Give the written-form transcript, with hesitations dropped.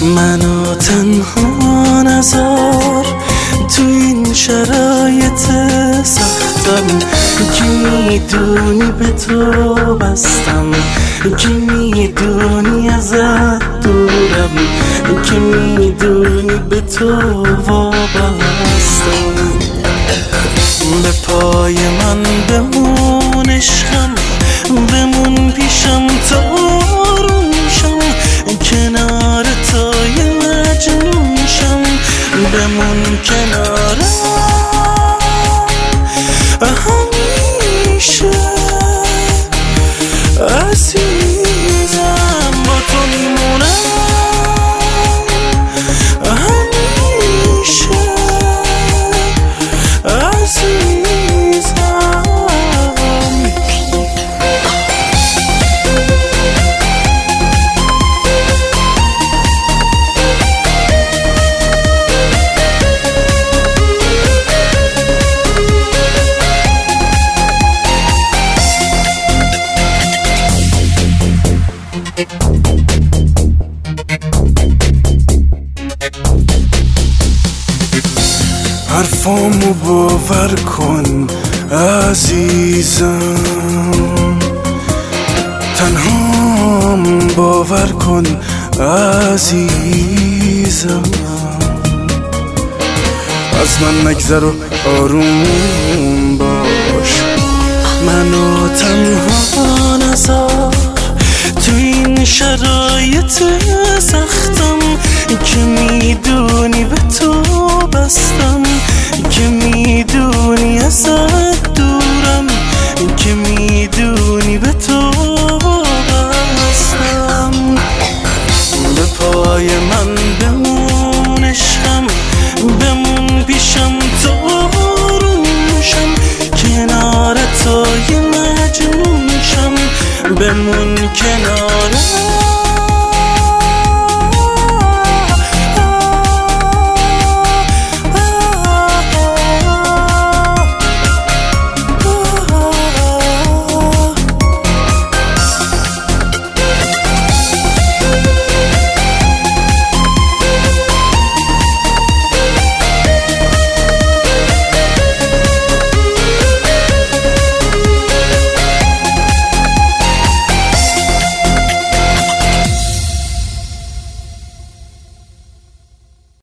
منو تنها نذار تو این شرایط سختم، که میدونی به تو بستم، که میدونی ازت دورم، که میدونی به تو وابستم. به پای من بمون عشقم، بمون پیشم تا آروم شم، کنار تو یه مجنون شم، بمون کنارم همیشه عزیزم، با تو میمونم همیشه عزیزم. حرفامو باور کن عزیزم، تنهام باور کن عزیزم، از من نگذر و آروم باش، منو تنها نذار تو این شرایط سختم، که میدونی به تو بستم، که میدونی ازت دورم، که میدونی به تو بستم. به پای من بمون عشقم، بمون پیشم تا آروم شم، کنار تو یه مجنون شم، بمون کنار